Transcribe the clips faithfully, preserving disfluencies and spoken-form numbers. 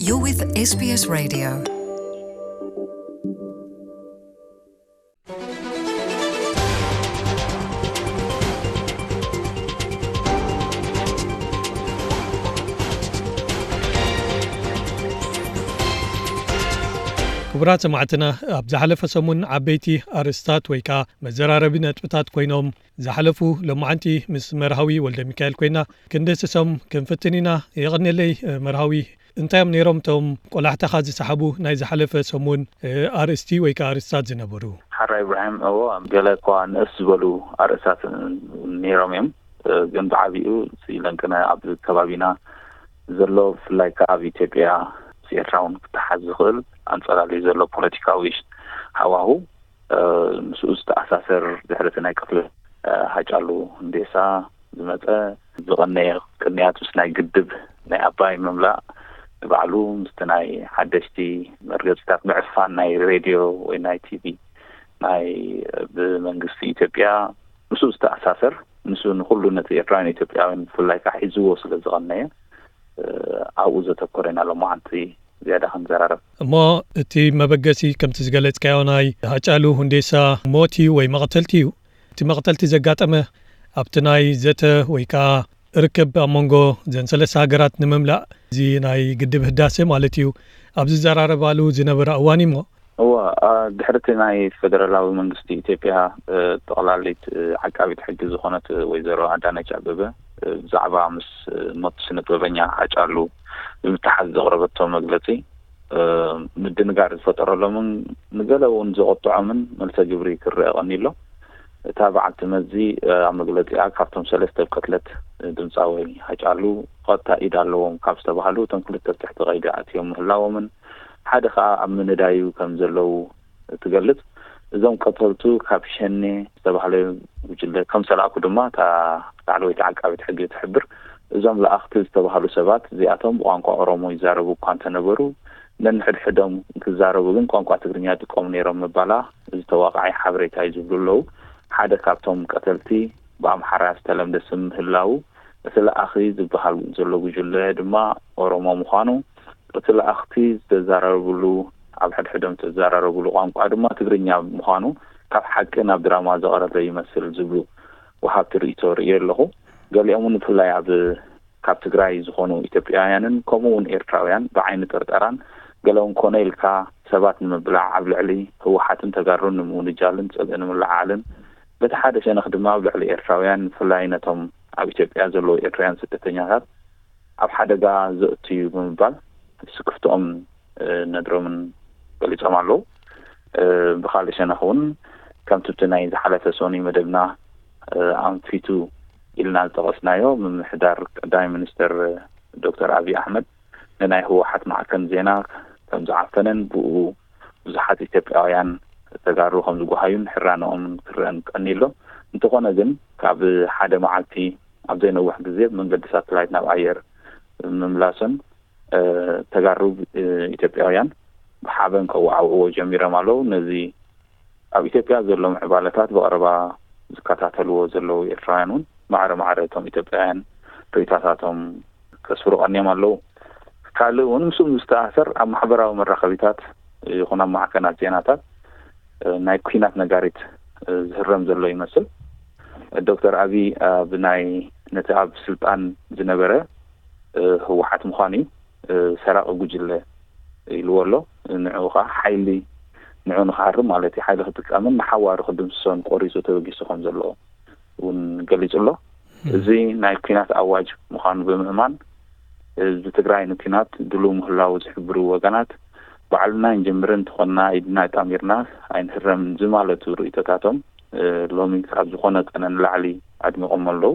You're with S B S Radio. ክቡራት ሰማዕትና ኣብ ዝሓለፈ ሰሙን ዓበይቲ ኣርስታት ወይ ከዓ መዘራረቢ ነጥብታት ኮይኖም ዝሓለፉ ለማዓንቲ ምስ መርሃዊ ወልደ ሚካኤል ኮይና ክንደስሶም ክንፍትኒና የቕኒለይ መርሃዊ እንታይም ነይሮም ቶም ቆላሕተኻ ዝሰሓቡ ናይ ዝሓለፈ ሰሙን ኣርእስቲ ወይ ከዓ ኣርስታት ዝነበሩ ሓራ ኢብራሂም እዎ ገለ እኳ ንእስ ዝበሉ ኣርእስታት ነይሮም እዮም ግን ብዓቢኡ ሲለንቅነ ኣብ ከባቢና ዘሎ ብፍላይ ከዓ ኣብ ኢትዮጵያ ኤርትራውን ክትሓዝ ዝኽእል አንጸላልዩ ዘሎ ፖለቲካዊ ሃዋሁ ምስኡ ዝተኣሳሰር ድሕረት ናይ ክፍሊ ሃጫሉ ሁንዴሳ ዝመፀ ዝቐነየ ቅንያት ምስ ናይ ግድብ ናይ ኣባይ መምላእ ባዕሉ ምስቲ ናይ ሓደሽቲ መርገጽታት ምዕፋን ናይ ሬድዮ ወይ ናይ ቲቪ ናይ ብመንግስቲ ኢትዮጵያ ምስኡ ዝተኣሳሰር ምስኡ ንኩሉ ነቲ ኤርትራውያን ኢትዮጵያውያን ብፍላይ ከዓ ሒዝዎ ስለ ዝቐነየ ኣብኡ ዘተኮረና ሎማዓንቲ زيادة خنزرارة. ما تي مبجسي كم تسجلت كياناي هجالو هندسة موتي ومقتلتيو تي مقتلتي زجات أمه أبتناي زته ويكا ركب أمونجو زين سلسة هجرات نمملا زي ناي قدب هداسة مالتيو أبز زرارة بالو زنبر أواني مو. هو دحرتي ناي فدرالو منغستي تبيها تقلاليت عقابيت حق زخونة ويزارو عدانا جاببه زعبا مس مطسنة وبنيا هجالو المتحد زغربتهم مجلسي مدنقار الفترة لمن نقلوا نزغطوا من ملسا جبري كرئ غني له تابعت مزي مجلسي أكافتهم سلسة بقتلت دمساوي هجعلوا قد تأيد لهم كابسة بحلو تنقلت تحت غيدات يوم هلا ومن حدخا من دايو كم زلو تقلت زوم قتلتو كابشني استبحلي وجل كم سلاكو دما تا تعلو يتعقابت حقي تحبر እዞም ለአኽቲ ዝተባሃሉ ሰባት እዚኣቶም ቋንቋ ኦሮሞ ይዛረቡ እኳ እንተነበሩ ነንሕድሕዶም ክዛረቡ ግን ቋንቋ ትግርኛ ይጥቀሙ ነይሮም ምባላ ዝተዋቕዐ ሓበሬታ ይዝብሉለው ሓደ ካብቶም ቀተልቲ ብኣምሓራ ዝተለምደ ስም ምህላው እቲ ለአኽቲ ዝበሃል ዘሎ ጉጅለ ድማ ኦሮሞ ምዃኑ እቲ ለአኽቲ ዝተዛረብሉ ኣብ ሕድሕዶም ዝተዛረብሉ ቋንቋ ድማ ትግርኛ ምዃኑ ካብ ሓቂ ናብ ድራማ ዘቐረበ ይመስል ዝብሉ ወሃብቲ ርእይቶ ርእየ ኣለኹ ገሊኦም ብፍላይ ኣብ ካብ ትግራይ ዝኾኑ ኢትዮጵያውያንን ከምኡውን ኤርትራውያን ብዓይኒ ጥርጠራን ገለውን ኮነ ኢልካ ሰባት ንምብላዕ ኣብ ልዕሊ ህወሓትን ተጋሩን ንምውንጃልን ፀገን ንምልዓልን በቲ ሓደ ሸነኽ ድማ ኣብ ልዕሊ ኤርትራውያን ብፍላይ ነቶም ኣብ ኢትዮጵያ ዘለዉ ኤርትራውያን ስደተኛታት ኣብ ሓደጋ ዘእትዩ ብምባል ስክፍቶኦም ነድሮምን ገሊፆም ኣለዉ ብካልእ ሸነኽ እውን ከምቲ እቲ ናይ ዝሓለፈ ሶኒ መደብና ኣንፊቱ إلنا التقصنايو من محدار قدام منستر دكتور أبي أحمد لناي هو حد مع كان زينا كم زعفنن بو بزحات إثيوبيان تجارو خمس جوهايون حرانهم كران كنيلو انتقونا جن كعب حدا معتي عبدين واحد زيد من قد ساتلايتنا بعير مملاسن تجارو إثيوبيان بحابن كوا جميرة مالو نزي أبي إثيوبيا زلهم عبالتات بقربا زكاتات الو زلو إيرانون معر معرتهم إتبعان ريتاتهم كسفرق أنيام الله قالوا ونمسوا مستأثر أم حبرا ومرخبيتات يخونا مع كانت زيناتات ناي كينات نقاريت زهرم زلو يمثل الدكتور أبي بناي نتعب سلطان زنبرة هو حات مخاني سراء وجل الورلو نعوها حيلي نعون خارم مالتي حيلي خدك أمن محاور خدم سون قريسو توقيسو خمزلو ونقلج الله زي ناي كينات أواج مخان بمهمان بتقرأي نكينات دلو مهلاو زحبرو وقنات بعلنا نجمرن تخونا إدنا تاميرنا عين هرم زمالة رؤيتاتهم لومي كعب زخونة أنا نلعلي عدم أم الله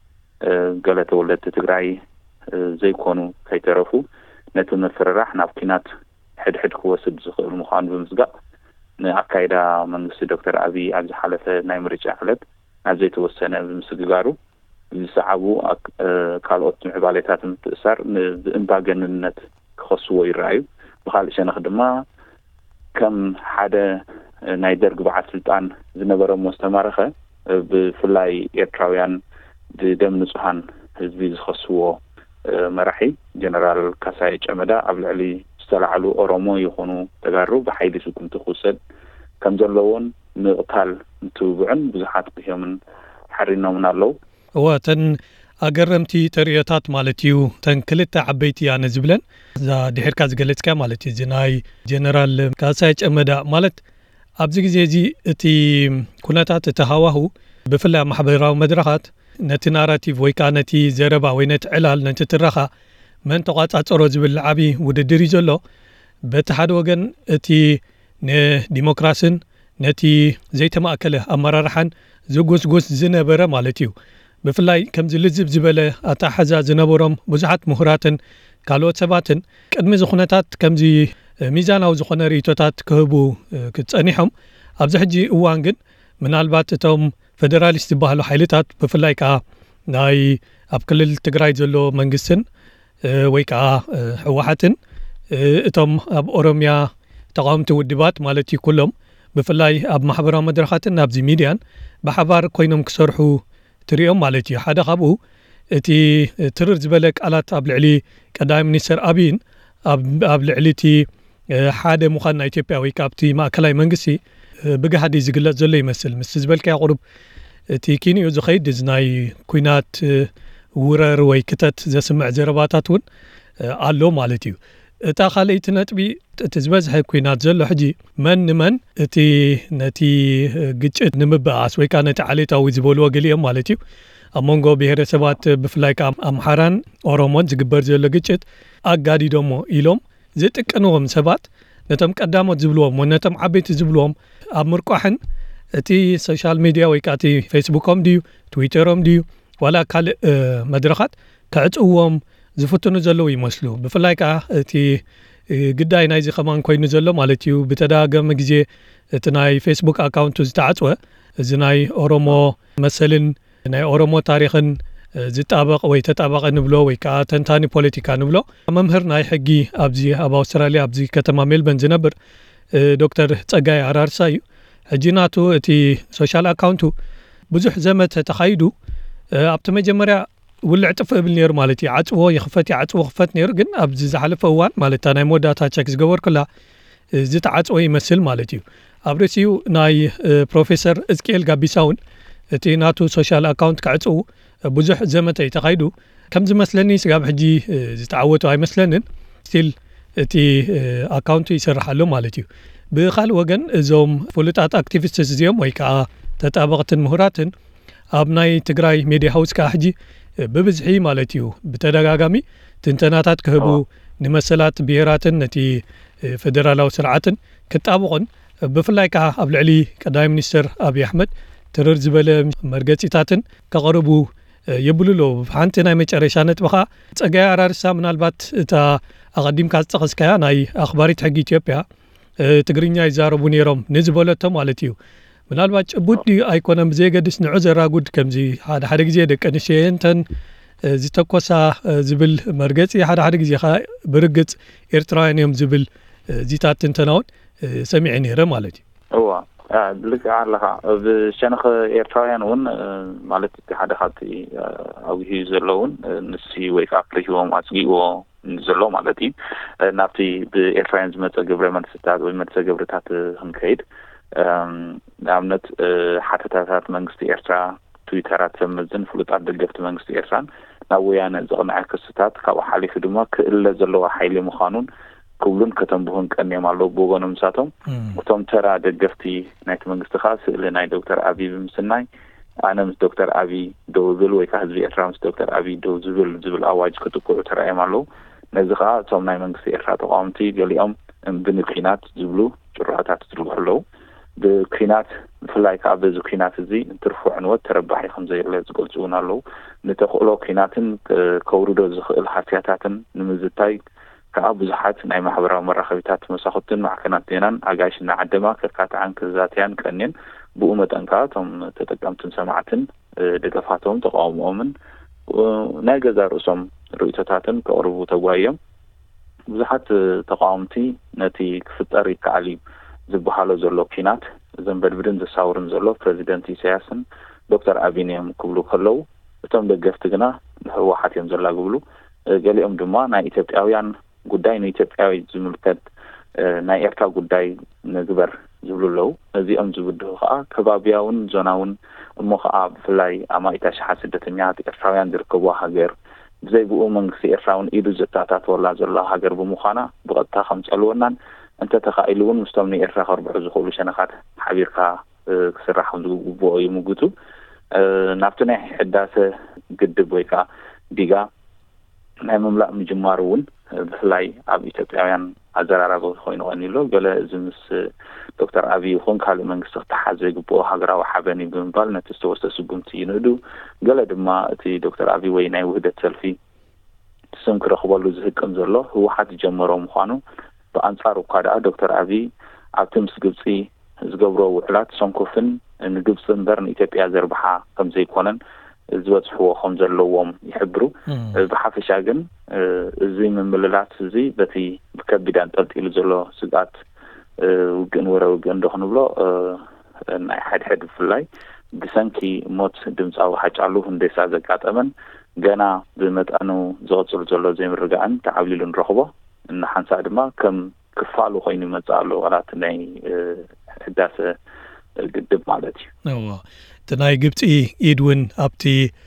قالت ولدت تقرأي زي كونو كي تعرفوا نتو نفرراح ناب كينات حد حد خواسد زخو المخان بمزقاء نعكايدا من دكتور أبي عبد حالة نايمريج أحلب عزي توسنا بمسجارو يسعبوا كالوت معباليتات متأثر بإنباجن النت خصوصي الرأي بخالش أنا خدمة كم حدا نايدر قبعة سلطان زنبرة مستمرة بفلاي إيرتراويان دم نصحان حزبي خصوصي መራሒ ጀነራል ካሳይ ጨመዳ ኣብ ልዕሊ ዝተላዕሉ ኦሮሞ ይኹኑ ተጋሩ ብሓይሊ ስጉም ትኹሰድ ከም ዘለዎን ምቕታል እንትውዕን ብዙሓት ቅዮምን ሓሪኖምን ኣለዉ ወተን ኣገረምቲ ተርእዮታት ማለት እዩ ተን ክልተ ዓበይቲ ኣነ ዝብለን እዛ ድሕርካ ዝገለጽካ ማለት እዩ ናይ ጀነራል ካሳይ ጨመዳ ማለት ኣብዚ ግዜ እዚ እቲ ኩነታት እቲ ሃዋህው ብፍላይ ማሕበራዊ መድረኻት ነቲ ናራቲቭ ወይ ከዓ ነቲ ዘረባ ወይ ነቲ ዕላል ነቲ ትረኻ መን ተቋጻጸሮ ዝብል ዓቢ ውድድር እዩ ዘሎ በቲ ሓደ ወገን እቲ ንዲሞክራስን ነቲ ዘይተማእከለ ኣመራርሓን ዝጉስጉስ ዝነበረ ማለት እዩ ብፍላይ ከምዚ ልዝብ ዝበለ ኣታሓዛ ዝነበሮም ብዙሓት ምሁራትን ካልኦት ሰባትን ቅድሚ ዝኹነታት ከምዚ ሚዛናዊ ዝኾነ ርእቶታት ክህቡ ክጸኒሖም ኣብዚ ሕጂ እዋን ግን ምናልባት እቶም ፌደራሊስት ዝበሃሉ ሓይልታት ብፍላይ ከዓ ናይ ኣብ ክልል ትግራይ ዘሎ መንግስትን ወይ ከዓ ሕወሓትን እቶም ኣብ ኦሮምያ ተቃውምቲ ውድባት ማለት እዩ ኩሎም ብፍላይ ኣብ ማሕበራዊ መድረኻትን ኣብዚ ሚድያን ብሓባር ኮይኖም ክሰርሑ ትሪኦም ማለት እዩ ሓደ ካብኡ እቲ ትርር ዝበለ ቃላት ኣብ ልዕሊ ቀዳማይ ሚኒስትር ኣብይን ኣብ ልዕሊ እቲ ሓደ ምዃን ናይ ኢትዮጵያ ወይ ከዓ ኣብቲ ማእከላይ መንግስቲ ብገሃዲ ዝግለጽ ዘሎ ይመስል ምስ ዝበልካዮ ቁሩብ እቲ ኪንኡ ዝኸይድ እዚ ናይ ኩናት ውረር ወይ ክተት ዘስምዕ ዘረባታት እውን ኣሎ ማለት እዩ እታ ካልአይቲ ነጥቢ እቲ ዝበዝሐ ኩናት ዘሎ ሕጂ መን ንመን እቲ ነቲ ግጭት ንምብኣስ ወይ ከዓ ነቲ ዓሌታዊ ዝበልዎ ገሊኦም ማለት እዩ ኣብ መንጎ ብሄረሰባት ብፍላይ ከዓ ኣምሓራን ኦሮሞን ዝግበር ዘሎ ግጭት ኣጋዲዶሞ ኢሎም ዝጥቀንዎም ሰባት ነቶም ቀዳሞት ዝብልዎም ነቶም ዓበይቲ ዝብልዎም ኣብ ምርቋሕን እቲ ሶሻል ሚድያ ወይ ከዓ እቲ ፌስቡኮም ድዩ ትዊተሮም ድዩ ዋላ ካልእ መድረኻት ከዕጽውዎም ዝፍትኑ ዘለዉ ይመስሉ ብፍላይ ከዓ እቲ ግዳይ ናይዚ ኸማን ኮይኑ ዘሎ ማለት እዩ ብተደጋገመ ግዜ እቲ ናይ ፌስቡክ ኣካውንቱ ዝተዓጽወ እዚ ናይ ኦሮሞ መሰልን ናይ ኦሮሞ ታሪኽን ዝጣበቕ ወይ ተጣበቐ ንብሎ ወይ ከዓ ተንታኒ ፖለቲካ ንብሎ መምህር ናይ ሕጊ ኣብዚ ኣብ ኣውስትራልያ ኣብዚ ከተማ ሜልበርን ዝነብር ዶክተር ጸጋይ ኣራርሳ እዩ ሕጂ ናቱ እቲ ሶሻል ኣካውንቱ ብዙሕ ዘመት ተኻይዱ ኣብቲ መጀመርያ ውልዕ ጥፍእ ብል ነይሩ ማለት እዩ ዓጽዎ ይኽፈት ይዓጽዎ ክፈት ነይሩ ግን ኣብዚ ዝሓለፈ እዋን ማለት ናይ መወዳእታ ቸክ ዝገበር ከላ ዝተዓጽወ ይመስል ማለት እዩ ኣብ ርእሲኡ ናይ ፕሮፌሰር እዝቅኤል ጋቢሳውን እቲ ናቱ ሶሻል ኣካውንት ክዕጽው ብዙሕ ዘመት ተኻይዱ ከም ዝመስለኒ ስጋብ ሕጂ ዝተዓወቱ ኣይመስለንን ስቲል እቲ ኣካውንቱ ይሰርሓሉ ማለት እዩ ብኻልእ ወገን እዞም ፍሉጣት ኣክቲቪስትስ እዚኦም ወይ ከዓ ተጣበቕትን ምሁራትን ኣብ ናይ ትግራይ ሚድያ ሃውስ ከዓ ሕጂ ብብዝሒ ማለት እዩ ብተደጋጋሚ ትንተናታት ክህቡ ንመሰላት ብሄራትን ነቲ ፌደራላዊ ስርዓትን ክጣብቑን ብፍላይ ከዓ ኣብ ልዕሊ ቀዳማይ ሚኒስትር ኣብይ ኣሕመድ ትርር ዝበለ መርገፂታትን ከቕርቡ የብሉሎ ሓንቲ ናይ መጨረሻ ነጥብኻ ጸጋይ ኣራርሳ ምናልባት እታ ኣቐዲምካ ዝጠቐስካያ ናይ ኣኽባሪት ሕጊ ኢትዮጵያ ትግርኛ ይዛረቡ ነይሮም ንዝበለቶ ማለት እዩ ምናልባት ጭቡድ ኣይኮነም ብዘይገድስ ንዑ ዘራጉድ ከምዚ ሓደ ሓደ ግዜ ደቂ ኣንስትዮ እንተን ዝተኮሳ ዝብል መርገፂ ሓደ ሓደ ግዜ ኸ ብርግጽ ኤርትራውያን እዮም ዝብል ዚታት ትንተናውን ሰሚዐ ነይረ ማለት እዩ እዋ ልክ ኣለኻ ብሸነኽ ኤርትራውያን እውን ማለት እቲ ሓደ ካብቲ ኣብሂ ዘለውን ንሲ ወይ ከዓ ክልሂቦም ኣፅጊዎ ዘሎ ማለት እዩ ናብቲ ብኤርትራውያን ዝመፀ ግብረ መልስታት ወይ መልሰ ግብርታት ክንከይድ ንኣብነት ሓተታታት መንግስቲ ኤርትራ ትዊተራት ሰምዝን ፍሉጣት ደገፍቲ መንግስቲ ኤርትራን ናብ ወያነ ዘቕንዐ ክስታት ካብኡ ሓሊፉ ድማ ክእለ ዘለዎ ሓይሊ ምዃኑን ክብሉን ከተንብሁን ቀኒዮም ኣለዉ ብወገኖም ንሳቶም እቶም ተራ ደገፍቲ ናይቲ መንግስቲ ከዓ ስእሊ ናይ ዶክተር ኣብይ ብምስናይ ኣነ ምስ ዶክተር ኣብይ ደው ዝብል ወይ ከዓ ህዝቢ ኤርትራ ምስ ዶክተር ኣብይ ደው ዝብል ዝብል ኣዋጅ ክትኩዑ ተራእዮም ኣለዉ ነዚ ከዓ እቶም ናይ መንግስቲ ኤርትራ ተቃወምቲ ገሊኦም ብንኩናት ዝብሉ ጭርሖታት ዝድርጉ ኣለዉ ብኩናት ብፍላይ ከዓ በዚ ኩናት እዚ ትርፉ ዕንወት ተረባሒ ከም ዘየለ ዝገልጹ እውን ኣለዉ ንተኽእሎ ኩናትን ከውርዶ ዝኽእል ሓስያታትን ንምዝታይ ከዓ ብዙሓት ናይ ማሕበራዊ መራኸቢታት መሳኽትን ማዕከናት ዜናን ኣጋይሽና ዓደማ ከካትዓን ክዛትያን ቀኒን ብኡ መጠን ከዓ እቶም ተጠቀምትን ሰማዕትን ደገፋቶም ተቃውሞኦምን ናይ ገዛ ርእሶም ርእቶታትን ከቕርቡ ተጓዮም ብዙሓት ተቃውምቲ ነቲ ክፍጠር ይከኣል እዩ ዝበሃሎ ዘሎ ኩናት ዘንበድብድን ዘሳውርን ዘሎ ፕሬዚደንት ኢሳያስን ዶክተር ኣብይን እዮም ክብሉ ከለዉ እቶም ደገፍቲ ግና ህወሓት እዮም ዘላግብሉ ገሊኦም ድማ ናይ ኢትዮጵያውያን ጉዳይ ናይ ኢትዮጵያዊ ዝምልከት ናይ ኤርትራ ጉዳይ ንግበር ዝብሉለው እዚኦም ዝብድሁ ከዓ ከባቢያውን ዞናውን እሞ ከዓ ብፍላይ ኣማይታ ሸሓት ስደተኛታት ኤርትራውያን ዝርከቡ ሃገር ብዘይብኡ መንግስቲ ኤርትራውን ኢዱ ዘታታትወላ ዘሎ ሃገር ብምዃና ብቐጥታ ከምፀልወናን እንተ ተኻኢሉውን ምስቶም ንኤርትራ ከርብሑ ዝኽእሉ ሸነኻት ሓቢርካ ክስራሕ ዝግብኦ ይምግቱ ናብቲ ናይ ሕዳሴ ግድብ ወይ ከዓ ዲጋ ናይ ምምላእ ምጅማር እውን ብፍላይ ኣብ ኢትዮጵያውያን ኣዘራራቢ ኮይኑ ቀኒሎ ገለ እዚ ምስ ዶክተር አብይ ይኹን ካልእ መንግስቲ ክተሓዘ ዝግብኦ ሃገራዊ ሓበን ብምባል ነቲ ዝተወሰደ ስጉምቲ ይንእዱ ገለ ድማ እቲ ዶክተር አብይ ወይ ናይ ውህደት ሰልፊ ስም ክረኽበሉ ዝህቅም ዘሎ ህወሓት ጀመሮ ምዃኑ ብኣንጻሩ እኳ ደኣ ዶክተር አብይ ኣብቲ ምስ ግብፂ ዝገብሮ ውዕላት ሰንኮፍን ንግብፂ እምበር ንኢትዮጵያ ዘርብሓ ከም ዘይኮነን ዝበፅሕዎ ከም ዘለዎም ይሕብሩ ብሓፈሻ ግን እዚ ምምልላት እዚ በቲ ብከቢድ አንጠልጢሉ ዘሎ ስጋት ውግን ወረ ውግን እንደኾንብሎ ናይ ሓደ ሓደ ብፍላይ ብሰንኪ ሞት ድምፃዊ ሓጫሉ ሁንዴሳ ዘጋጠመን ገና ብመጠኑ ዝቕፅል ዘሎ ዘይምርጋዕን ተዓብሊሉ ንረኽቦ ንሓንሳእ ድማ ከም ክፋሉ ኮይኑ ይመፅእ ኣሎ ዋላት ናይ ሕዳሴ ግድብ ማለት እዩ እዋ እቲ ናይ ግብፂ ኢድ እውን ኣብቲ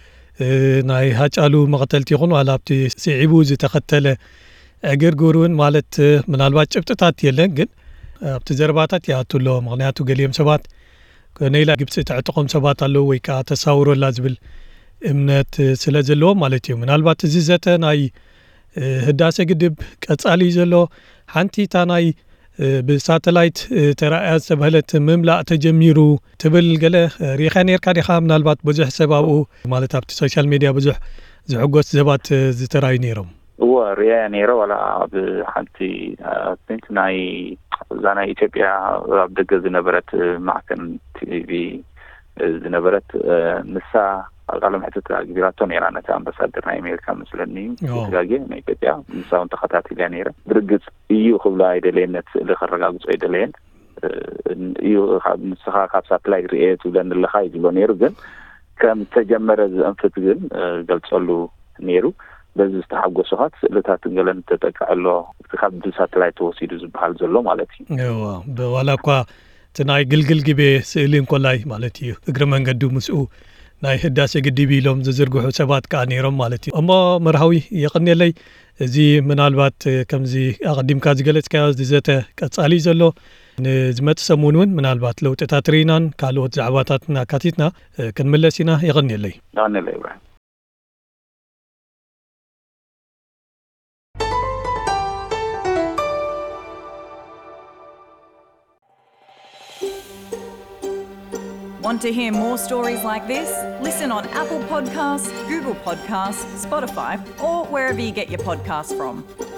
ናይ ሃጫሉ መቐተልቲ ይኹን ዋላ ኣብቲ ስዒቡ ዝተኸተለ እግርግር እውን ማለት ምናልባት ጭብጥታት የለን ግን ኣብቲ ዘረባታት ይኣትሎ ምክንያቱ ገሊኦም ሰባት ነይላ ግብፂ ተዕጥቆም ሰባት ኣለዉ ወይ ከዓ ተሳውሮላ ዝብል እምነት ስለ ዘለዎ ማለት እዩ ምናልባት እዚ ዘተ ናይ ህዳሴ ግድብ ቀጻሊ ዘሎ ሓንቲ እታ ናይ ብሳተላይት ተራእያ ዝተባህለት ምምላእ ተጀሚሩ ትብል ገለ ሪኻ ነርካ ዲኻ ምናልባት ብዙሕ ሰብ ኣብኡ ማለት ኣብቲ ሶሻል ሚድያ ብዙሕ ዝሕጎስ ሰባት ዝተራዩ ነይሮም እዎ ሪያ ነይረ ዋላ ብሓንቲ ቲንክ ናይ እዛ ናይ ኢትዮጵያ ኣብ ደገ ዝነበረት ማዕከን ቲቪ ዝነበረት ንሳ ቃለ መሕተት ግቢራቶ ነይራ ነታ ኣምባሳደር ናይ ኣሜሪካ መስለኒ ጋጌ ናይ ኢትዮጵያ ንሳውን ተኸታቲልያ ነይረ ብርግጽ እዩ ክብላ አይደለየነት ለኸረጋግጾ አይደለየን እዩ ንስኻ ካብ ሳተላይት ሪኤት ብለን ለኻ ይብሎ ነይሩ ግን ከም ተጀመረ ዝእንፍት ግን ገልጸሉ ነይሩ በዚ ዝተሓጎሰኻት ስእልታት ገለን ተጠቃሎ ካብ ሳተላይት ተወሲዱ ዝበሃል ዘሎ ማለት እዩ እዋ በዋላ እኳ እቲ ናይ ግልግል ግቤ ስእሊ እንኮላይ ማለት እዩ እግረ መንገዱ ምስኡ ናይ ህዳሴ ግድብ ኢሎም ዝዝርግሑ ሰባት ከዓ ነይሮም ማለት እዩ እሞ መርሃዊ የቕኒለይ እዚ ምናልባት ከምዚ ኣቐዲምካ ዝገለጽካዮ ዝዘተ ቀጻሊ ዘሎ ንዝመጽእ ሰሙን እውን ምናልባት ለውጥታት ርኢናን ካልኦት ዛዕባታትን ኣካቲትና ክንምለስ ኢና የቕኒለይ ይቕኒለይ ብራሂም Want to hear more stories like this? Listen on Apple Podcasts, Google Podcasts, Spotify, or wherever you get your podcasts from.